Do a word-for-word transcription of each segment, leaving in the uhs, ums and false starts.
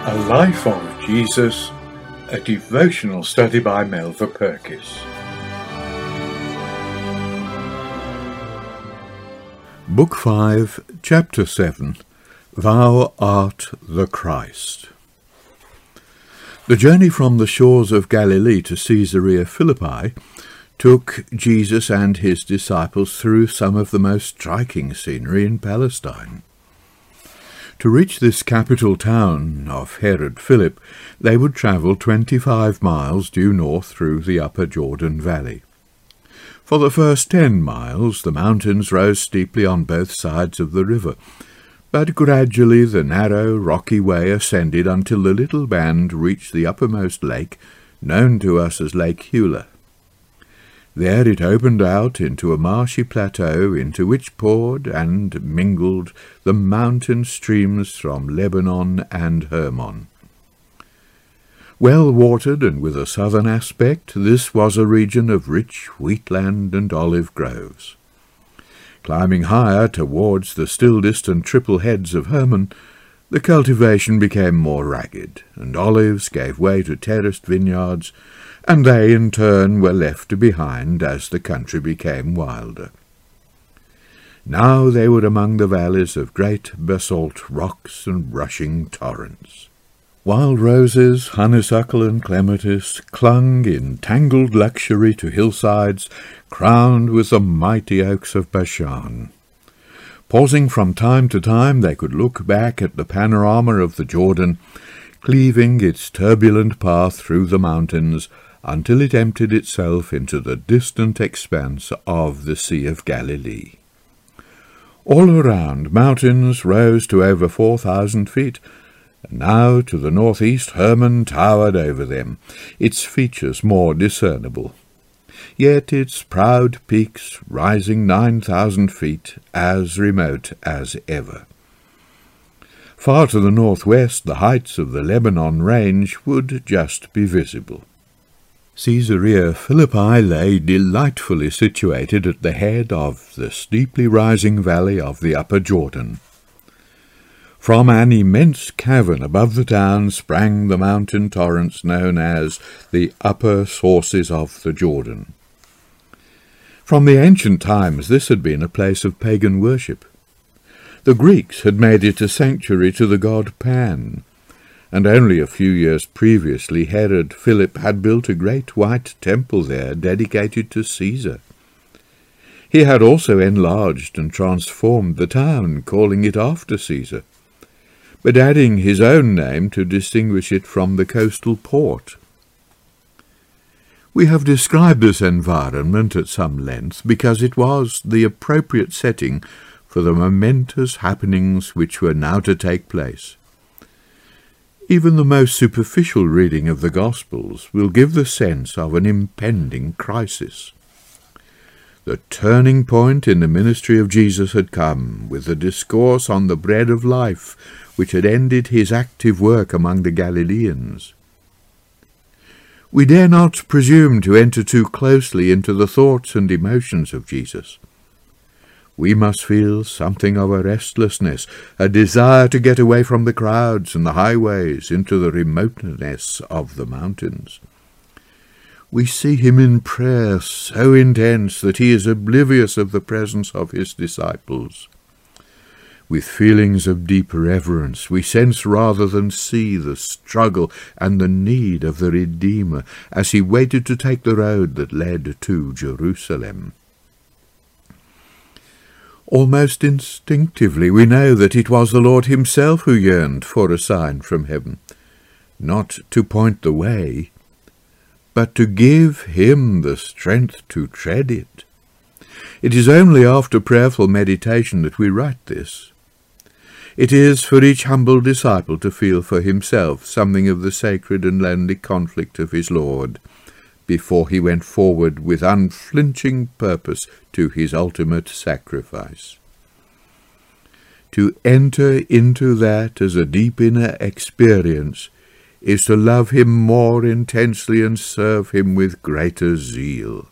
A Life of Jesus, a devotional study by Melva Purkis. Book five, Chapter seven, Thou art the Christ. The journey from the shores of Galilee to Caesarea Philippi took Jesus and his disciples through some of the most striking scenery in Palestine. To reach this capital town of Herod Philip, they would travel twenty-five miles due north through the upper Jordan Valley. For the first ten miles, the mountains rose steeply on both sides of the river, but gradually the narrow, rocky way ascended until the little band reached the uppermost lake, known to us as Lake Eula. There it opened out into a marshy plateau into which poured and mingled the mountain streams from Lebanon and Hermon. Well watered and with a southern aspect, this was a region of rich wheatland and olive groves. Climbing higher towards the still distant triple heads of Hermon, the cultivation became more ragged, and olives gave way to terraced vineyards, and they in turn were left behind as the country became wilder. Now they were among the valleys of great basalt rocks and rushing torrents. Wild roses, honeysuckle and clematis clung in tangled luxury to hillsides crowned with the mighty oaks of Bashan. Pausing from time to time, they could look back at the panorama of the Jordan, cleaving its turbulent path through the mountains until it emptied itself into the distant expanse of the Sea of Galilee. All around, mountains rose to over four thousand feet, and now to the northeast Hermon towered over them, its features more discernible, yet its proud peaks rising nine thousand feet, as remote as ever. Far to the northwest, the heights of the Lebanon range would just be visible. Caesarea Philippi lay delightfully situated at the head of the steeply rising valley of the upper Jordan. From an immense cavern above the town sprang the mountain torrents known as the upper sources of the Jordan. From the ancient times this had been a place of pagan worship. The Greeks had made it a sanctuary to the god Pan, and only a few years previously Herod Philip had built a great white temple there dedicated to Caesar. He had also enlarged and transformed the town, calling it after Caesar, but adding his own name to distinguish it from the coastal port. We have described this environment at some length because it was the appropriate setting for the momentous happenings which were now to take place. Even the most superficial reading of the Gospels will give the sense of an impending crisis. The turning point in the ministry of Jesus had come with the discourse on the bread of life, which had ended his active work among the Galileans. We dare not presume to enter too closely into the thoughts and emotions of Jesus. We must feel something of a restlessness, a desire to get away from the crowds and the highways into the remoteness of the mountains. We see him in prayer so intense that he is oblivious of the presence of his disciples. With feelings of deep reverence, we sense rather than see the struggle and the need of the Redeemer as he waited to take the road that led to Jerusalem. Almost instinctively we know that it was the Lord himself who yearned for a sign from heaven, not to point the way, but to give him the strength to tread it. It is only after prayerful meditation that we write this. It is for each humble disciple to feel for himself something of the sacred and lonely conflict of his Lord, before he went forward with unflinching purpose to his ultimate sacrifice. To enter into that as a deep inner experience is to love him more intensely and serve him with greater zeal.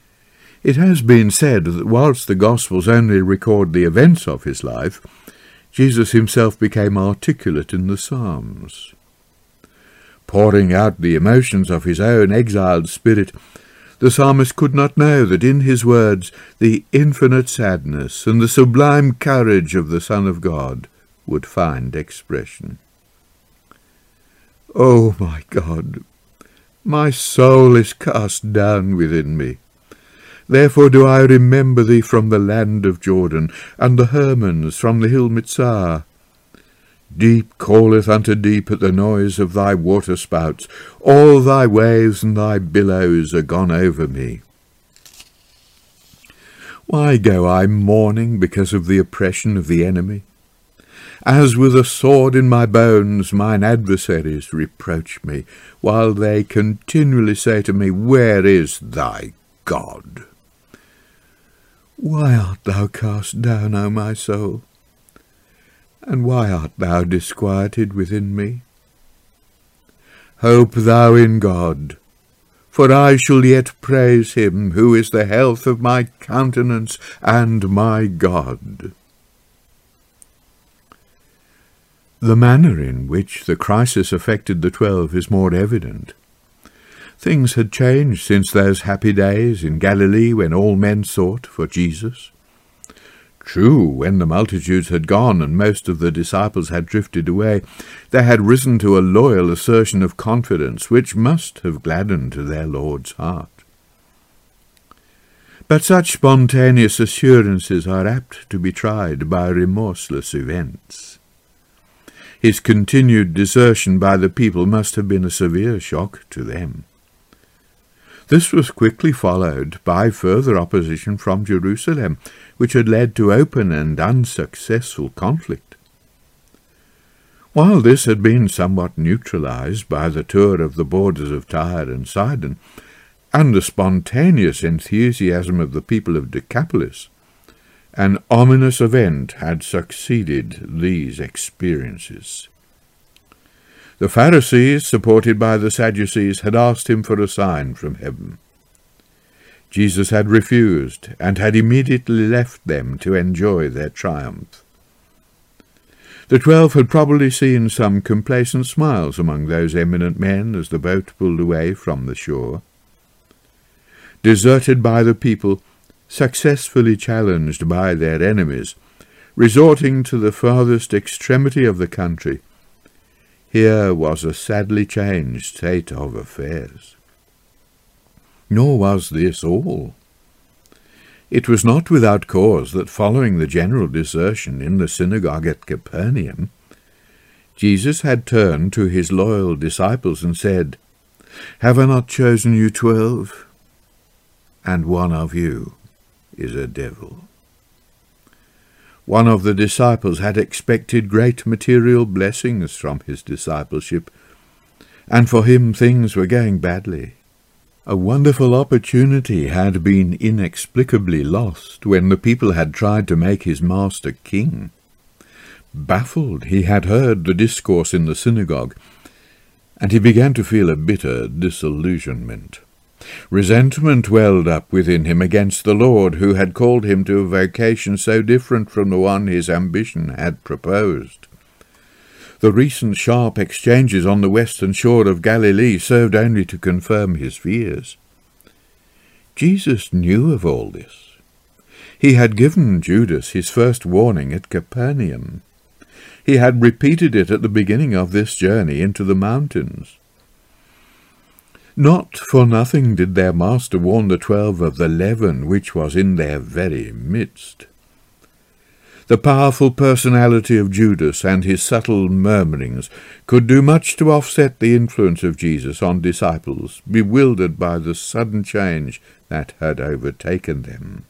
It has been said that whilst the Gospels only record the events of his life, Jesus himself became articulate in the Psalms. Pouring out the emotions of his own exiled spirit, the psalmist could not know that in his words the infinite sadness and the sublime courage of the Son of God would find expression. "O my God, my soul is cast down within me. Therefore do I remember thee from the land of Jordan, and the Hermons from the hill Mitzah. Deep calleth unto deep at the noise of thy waterspouts. All thy waves and thy billows are gone over me. Why go I mourning because of the oppression of the enemy? As with a sword in my bones mine adversaries reproach me, while they continually say to me, Where is thy God? Why art thou cast down, O my soul? And why art thou disquieted within me? Hope thou in God, for I shall yet praise him, who is the health of my countenance and my God." The manner in which the crisis affected the twelve is more evident. Things had changed since those happy days in Galilee when all men sought for Jesus. True, when the multitudes had gone and most of the disciples had drifted away, they had risen to a loyal assertion of confidence which must have gladdened their Lord's heart. But such spontaneous assurances are apt to be tried by remorseless events. His continued desertion by the people must have been a severe shock to them. This was quickly followed by further opposition from Jerusalem, which had led to open and unsuccessful conflict. While this had been somewhat neutralized by the tour of the borders of Tyre and Sidon, and the spontaneous enthusiasm of the people of Decapolis, an ominous event had succeeded these experiences. The Pharisees, supported by the Sadducees, had asked him for a sign from heaven. Jesus had refused, and had immediately left them to enjoy their triumph. The twelve had probably seen some complacent smiles among those eminent men as the boat pulled away from the shore. Deserted by the people, successfully challenged by their enemies, resorting to the farthest extremity of the country, here was a sadly changed state of affairs. Nor was this all. It was not without cause that following the general desertion in the synagogue at Capernaum, Jesus had turned to his loyal disciples and said, "Have I not chosen you twelve? And one of you is a devil." One of the disciples had expected great material blessings from his discipleship, and for him things were going badly. A wonderful opportunity had been inexplicably lost when the people had tried to make his master king. Baffled, he had heard the discourse in the synagogue, and he began to feel a bitter disillusionment. Resentment welled up within him against the Lord, who had called him to a vocation so different from the one his ambition had proposed. The recent sharp exchanges on the western shore of Galilee served only to confirm his fears. Jesus knew of all this. He had given Judas his first warning at Capernaum. He had repeated it at the beginning of this journey into the mountains. Not for nothing did their master warn the twelve of the leaven which was in their very midst. The powerful personality of Judas and his subtle murmurings could do much to offset the influence of Jesus on disciples, bewildered by the sudden change that had overtaken them.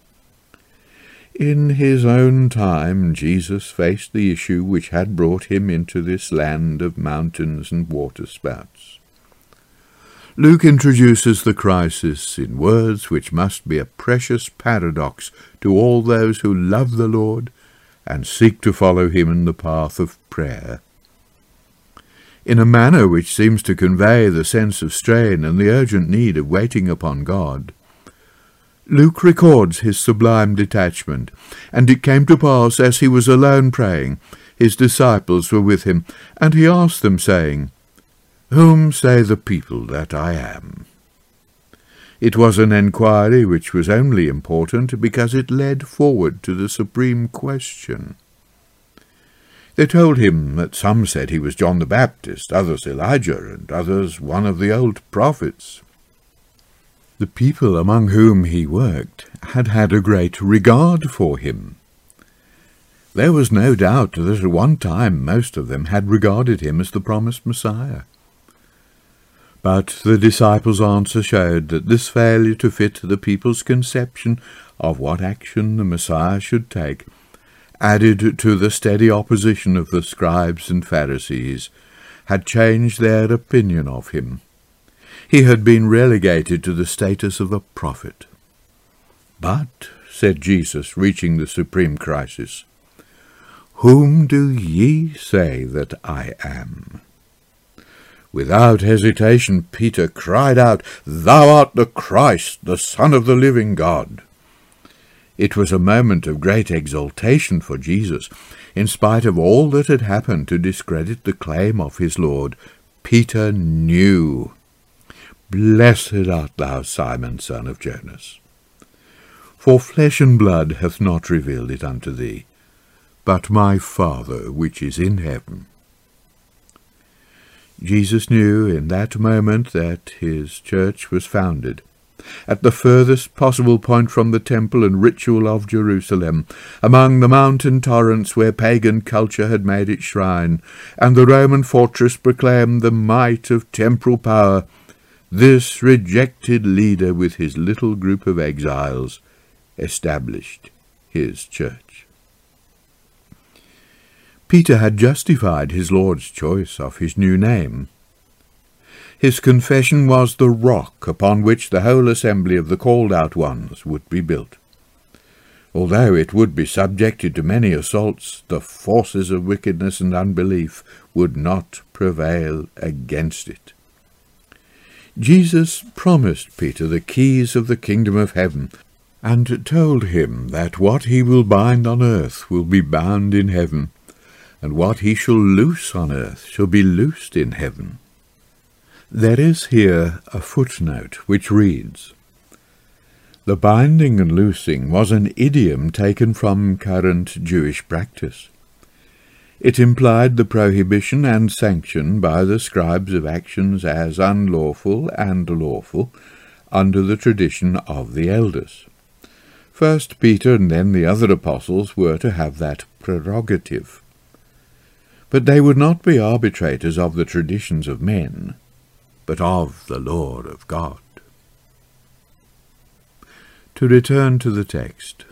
In his own time, Jesus faced the issue which had brought him into this land of mountains and waterspouts. Luke introduces the crisis in words which must be a precious paradox to all those who love the Lord and seek to follow him in the path of prayer. In a manner which seems to convey the sense of strain and the urgent need of waiting upon God, Luke records his sublime detachment, and it came to pass, as he was alone praying, his disciples were with him, and he asked them, saying, Whom say the people that I am? It was an enquiry which was only important because it led forward to the supreme question. They told him that some said he was John the Baptist, others Elijah, and others one of the old prophets. The people among whom he worked had had a great regard for him. There was no doubt that at one time most of them had regarded him as the promised Messiah. But the disciples' answer showed that this failure to fit the people's conception of what action the Messiah should take, added to the steady opposition of the scribes and Pharisees, had changed their opinion of him. He had been relegated to the status of a prophet. But, said Jesus, reaching the supreme crisis, Whom do ye say that I am? Without hesitation, Peter cried out, Thou art the Christ, the Son of the living God. It was a moment of great exultation for Jesus. In spite of all that had happened to discredit the claim of his Lord, Peter knew. Blessed art thou, Simon, son of Jonas. For flesh and blood hath not revealed it unto thee, but my Father which is in heaven. Jesus knew in that moment that his church was founded at the furthest possible point from the temple and ritual of Jerusalem, among the mountain torrents where pagan culture had made its shrine, and the Roman fortress proclaimed the might of temporal power. This rejected leader with his little group of exiles established his church. Peter had justified his Lord's choice of his new name. His confession was the rock upon which the whole assembly of the called-out ones would be built. Although it would be subjected to many assaults, the forces of wickedness and unbelief would not prevail against it. Jesus promised Peter the keys of the kingdom of heaven, and told him that what he will bind on earth will be bound in heaven, and what he shall loose on earth shall be loosed in heaven. There is here a footnote which reads, The binding and loosing was an idiom taken from current Jewish practice. It implied the prohibition and sanction by the scribes of actions as unlawful and lawful under the tradition of the elders. First Peter and then the other apostles were to have that prerogative. But they would not be arbitrators of the traditions of men, but of the law of God. To return to the text.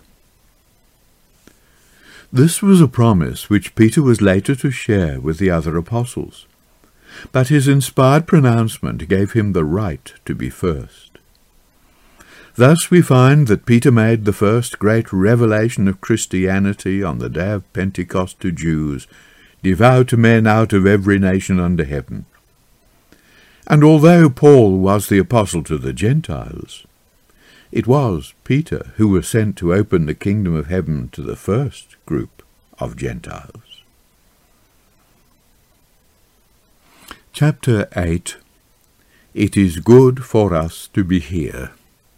This was a promise which Peter was later to share with the other apostles, but his inspired pronouncement gave him the right to be first. Thus we find that Peter made the first great revelation of Christianity on the day of Pentecost to Jews, devout men out of every nation under heaven. And although Paul was the apostle to the Gentiles, it was Peter who was sent to open the kingdom of heaven to the first group of Gentiles. Chapter eight. It is good for us to be here.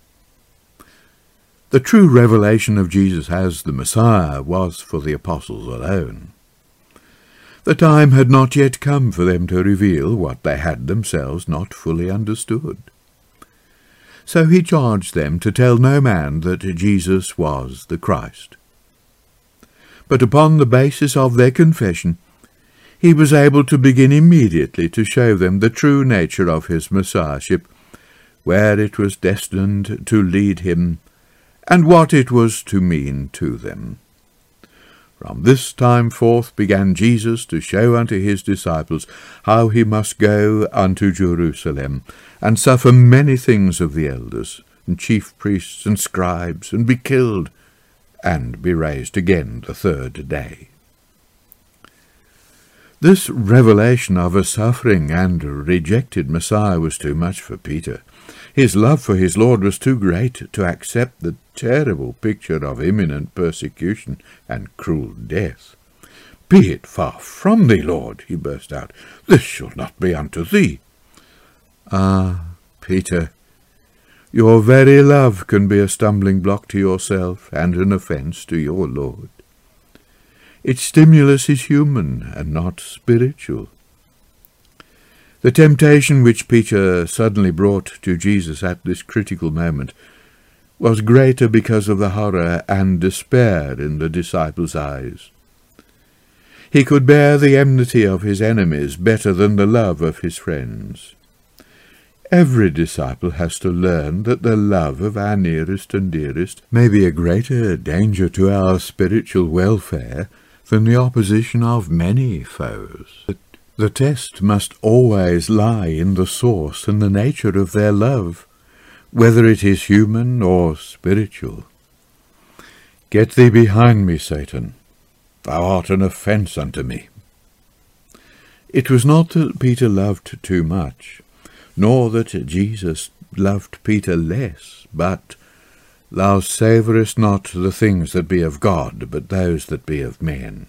The true revelation of Jesus as the Messiah was for the apostles alone. The time had not yet come for them to reveal what they had themselves not fully understood. So he charged them to tell no man that Jesus was the Christ. But upon the basis of their confession, he was able to begin immediately to show them the true nature of his Messiahship, where it was destined to lead him, and what it was to mean to them. From this time forth began Jesus to show unto his disciples how he must go unto Jerusalem, and suffer many things of the elders, and chief priests, and scribes, and be killed, and be raised again the third day. This revelation of a suffering and rejected Messiah was too much for Peter. His love for his Lord was too great to accept the terrible picture of imminent persecution and cruel death. "Be it far from thee, Lord," he burst out. "This shall not be unto thee." Ah, Peter, your very love can be a stumbling block to yourself and an offence to your Lord. Its stimulus is human and not spiritual. The temptation which Peter suddenly brought to Jesus at this critical moment was greater because of the horror and despair in the disciples' eyes. He could bear the enmity of his enemies better than the love of his friends. Every disciple has to learn that the love of our nearest and dearest may be a greater danger to our spiritual welfare than the opposition of many foes. The test must always lie in the source and the nature of their love, whether it is human or spiritual. "Get thee behind me, Satan. Thou art an offence unto me." It was not that Peter loved too much, nor that Jesus loved Peter less, but, "Thou savourest not the things that be of God, but those that be of men."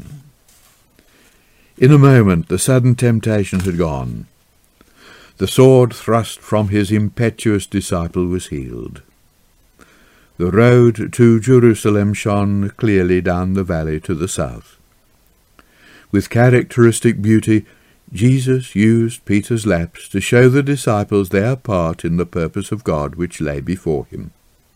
In a moment the sudden temptation had gone. The sword thrust from his impetuous disciple was healed. The road to Jerusalem shone clearly down the valley to the south. With characteristic beauty, Jesus used Peter's lapse to show the disciples their part in the purpose of God which lay before him.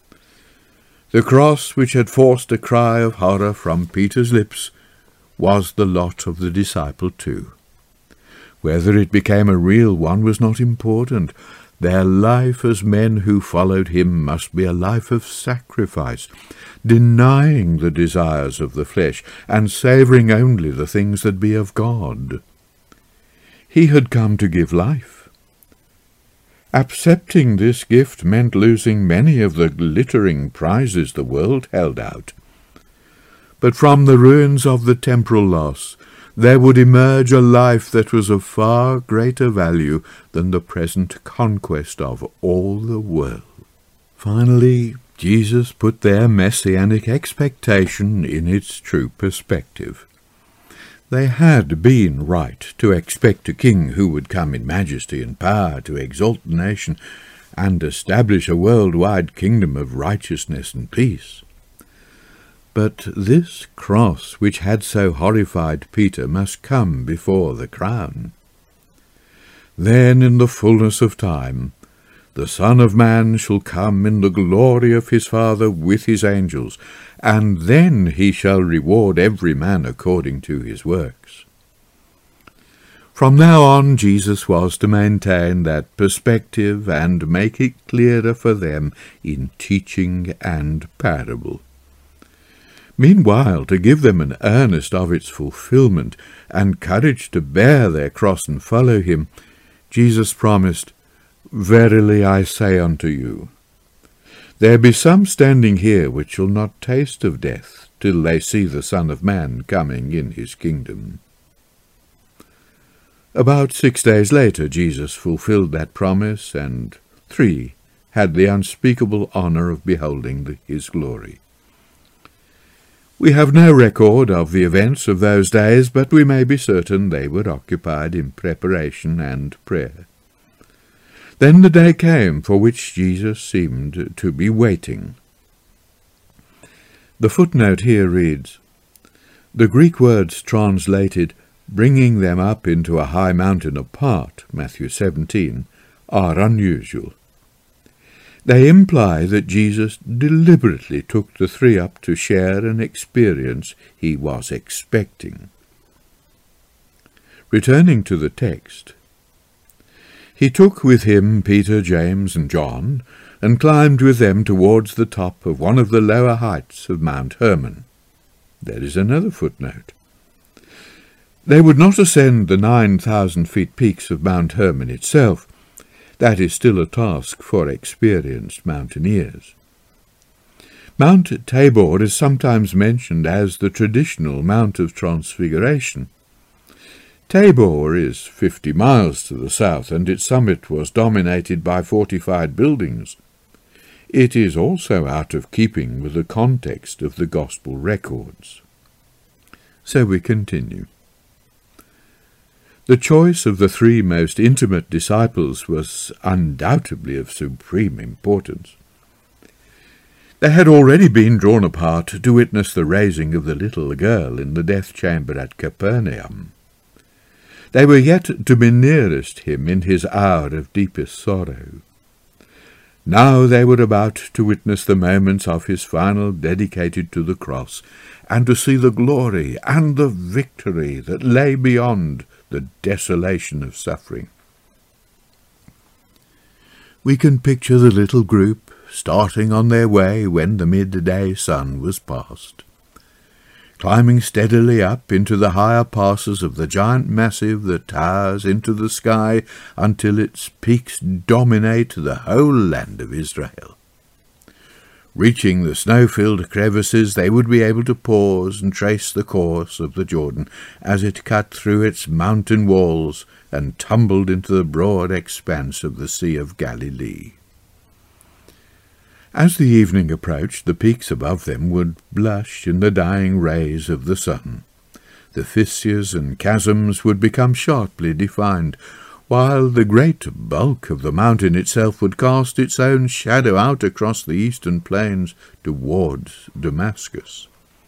The cross which had forced a cry of horror from Peter's lips was the lot of the disciple too. Whether it became a real one was not important. Their life as men who followed him must be a life of sacrifice, denying the desires of the flesh, and savouring only the things that be of God. He had come to give life. Accepting this gift meant losing many of the glittering prizes the world held out. But from the ruins of the temporal loss there would emerge a life that was of far greater value than the present conquest of all the world. Finally, Jesus put their messianic expectation in its true perspective. They had been right to expect a king who would come in majesty and power to exalt the nation and establish a worldwide kingdom of righteousness and peace. But this cross which had so horrified Peter must come before the crown. Then in the fullness of time the Son of Man shall come in the glory of his Father with his angels, and then he shall reward every man according to his works. From now on Jesus was to maintain that perspective and make it clearer for them in teaching and parable. Meanwhile, to give them an earnest of its fulfilment, and courage to bear their cross and follow him, Jesus promised, "Verily I say unto you, there be some standing here which shall not taste of death, till they see the Son of Man coming in his kingdom." About six days later Jesus fulfilled that promise, and three had the unspeakable honour of beholding the, his glory. We have no record of the events of those days, but we may be certain they were occupied in preparation and prayer. Then the day came for which Jesus seemed to be waiting. The footnote here reads, "The Greek words translated, bringing them up into a high mountain apart, Matthew seventeen, are unusual. They imply that Jesus deliberately took the three up to share an experience he was expecting." Returning to the text, "He took with him Peter, James, and John, and climbed with them towards the top of one of the lower heights of Mount Hermon." There is another footnote. They would not ascend the nine thousand feet peaks of Mount Hermon itself. That is still a task for experienced mountaineers. Mount Tabor is sometimes mentioned as the traditional Mount of Transfiguration. Tabor is fifty miles to the south, and its summit was dominated by fortified buildings. It is also out of keeping with the context of the Gospel records. So we continue. The choice of the three most intimate disciples was undoubtedly of supreme importance. They had already been drawn apart to witness the raising of the little girl in the death chamber at Capernaum. They were yet to be nearest him in his hour of deepest sorrow. Now they were about to witness the moments of his final dedicated to the cross, and to see the glory and the victory that lay beyond the desolation of suffering. We can picture the little group starting on their way when the midday sun was past, climbing steadily up into the higher passes of the giant massif that towers into the sky until its peaks dominate the whole land of Israel. Reaching the snow-filled crevices, they would be able to pause and trace the course of the Jordan as it cut through its mountain walls and tumbled into the broad expanse of the Sea of Galilee. As the evening approached, the peaks above them would blush in the dying rays of the sun. The fissures and chasms would become sharply defined, while the great bulk of the mountain itself would cast its own shadow out across the eastern plains towards Damascus.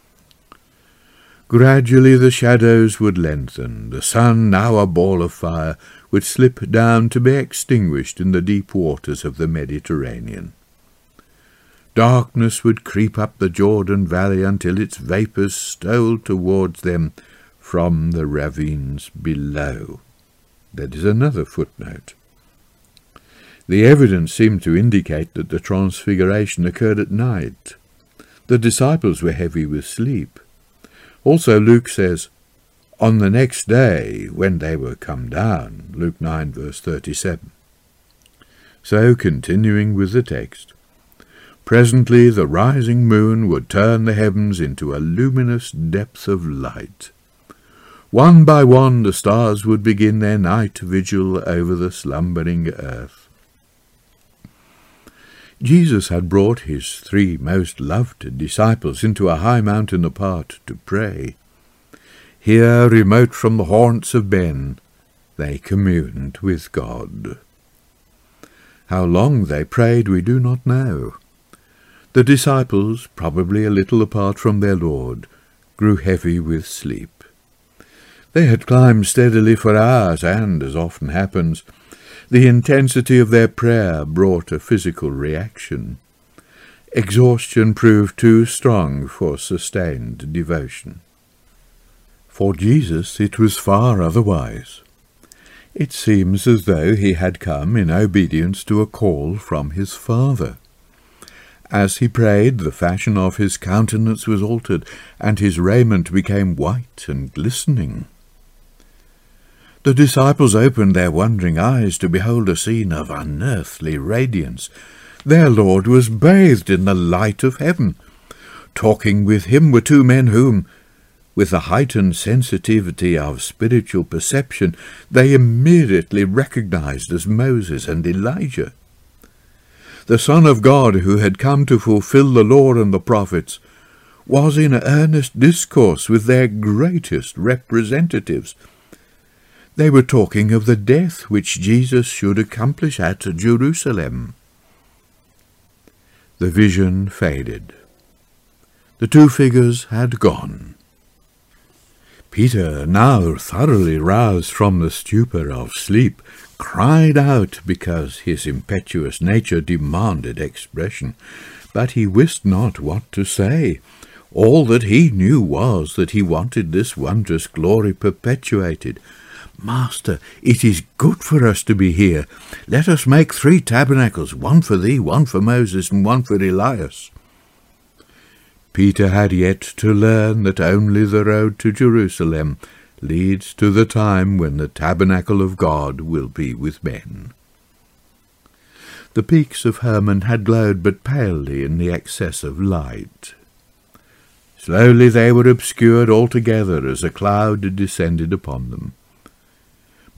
Gradually the shadows would lengthen. The sun, now a ball of fire, would slip down to be extinguished in the deep waters of the Mediterranean. Darkness would creep up the Jordan valley until its vapours stole towards them from the ravines below. That is another footnote. The evidence seemed to indicate that the transfiguration occurred at night. The disciples were heavy with sleep. Also Luke says, on the next day when they were come down, Luke nine verse thirty-seven. So, continuing with the text, presently the rising moon would turn the heavens into a luminous depth of light. One by one the stars would begin their night vigil over the slumbering earth. Jesus had brought his three most loved disciples into a high mountain apart to pray. Here, remote from the haunts of men, they communed with God. How long they prayed we do not know. The disciples, probably a little apart from their Lord, grew heavy with sleep. They had climbed steadily for hours, and, as often happens, the intensity of their prayer brought a physical reaction. Exhaustion proved too strong for sustained devotion. For Jesus it was far otherwise. It seems as though he had come in obedience to a call from his Father. As he prayed, the fashion of his countenance was altered, and his raiment became white and glistening. The disciples opened their wondering eyes to behold a scene of unearthly radiance. Their Lord was bathed in the light of heaven. Talking with him were two men whom, with the heightened sensitivity of spiritual perception, they immediately recognized as Moses and Elijah. The Son of God, who had come to fulfill the law and the prophets, was in earnest discourse with their greatest representatives. They were talking of the death which Jesus should accomplish at Jerusalem. The vision faded. The two figures had gone. Peter, now thoroughly roused from the stupor of sleep, cried out because his impetuous nature demanded expression, but he wist not what to say. All that he knew was that he wanted this wondrous glory perpetuated. Master, it is good for us to be here. Let us make three tabernacles, one for thee, one for Moses, and one for Elias. Peter had yet to learn that only the road to Jerusalem leads to the time when the tabernacle of God will be with men. The peaks of Hermon had glowed but palely in the excess of light. Slowly they were obscured altogether as a cloud descended upon them.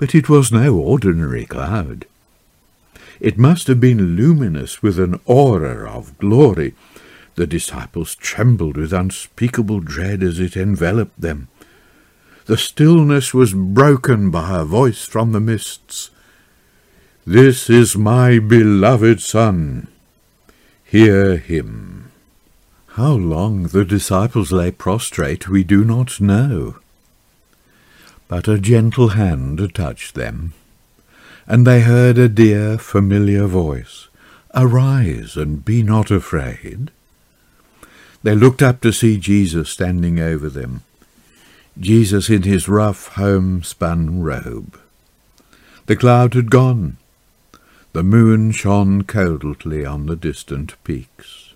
But it was no ordinary cloud. It must have been luminous with an aura of glory. The disciples trembled with unspeakable dread as it enveloped them. The stillness was broken by a voice from the mists. "This is my beloved Son. Hear him." How long the disciples lay prostrate we do not know. But a gentle hand touched them, and they heard a dear, familiar voice, "Arise, and be not afraid." They looked up to see Jesus standing over them, Jesus in his rough homespun robe. The cloud had gone. The moon shone coldly on the distant peaks.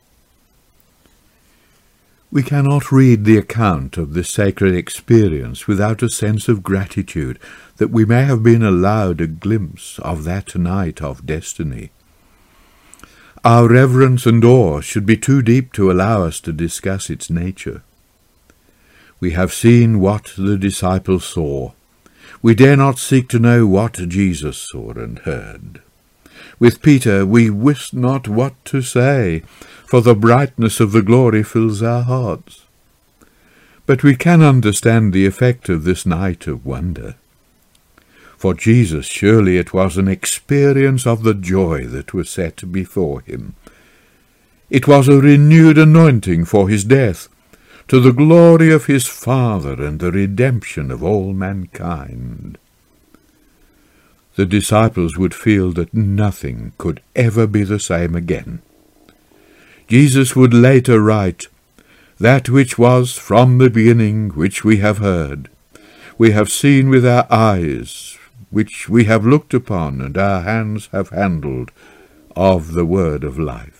We cannot read the account of this sacred experience without a sense of gratitude that we may have been allowed a glimpse of that night of destiny. Our reverence and awe should be too deep to allow us to discuss its nature. We have seen what the disciples saw. We dare not seek to know what Jesus saw and heard. With Peter we wist not what to say, for the brightness of the glory fills our hearts. But we can understand the effect of this night of wonder. For Jesus, surely it was an experience of the joy that was set before him. It was a renewed anointing for his death, to the glory of his Father and the redemption of all mankind. The disciples would feel that nothing could ever be the same again. Jesus would later write, "That which was from the beginning, which we have heard, we have seen with our eyes, which we have looked upon, and our hands have handled, of the word of life.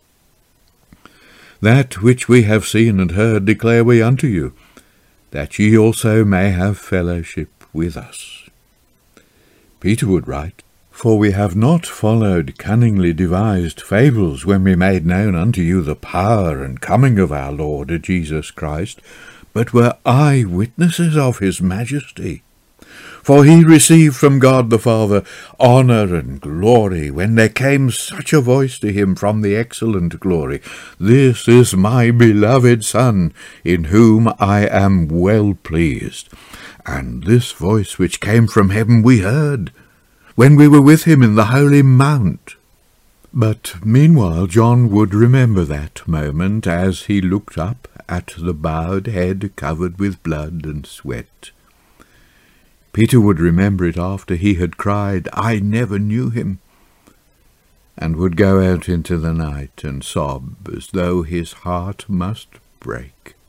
That which we have seen and heard declare we unto you, that ye also may have fellowship with us." Peter would write, "For we have not followed cunningly devised fables when we made known unto you the power and coming of our Lord Jesus Christ, but were eye-witnesses of his majesty. For he received from God the Father honour and glory, when there came such a voice to him from the excellent glory, This is my beloved Son, in whom I am well pleased. And this voice which came from heaven we heard, when we were with him in the holy mount." But meanwhile John would remember that moment as he looked up at the bowed head covered with blood and sweat. Peter would remember it after he had cried, "I never knew him," and would go out into the night and sob as though his heart must break.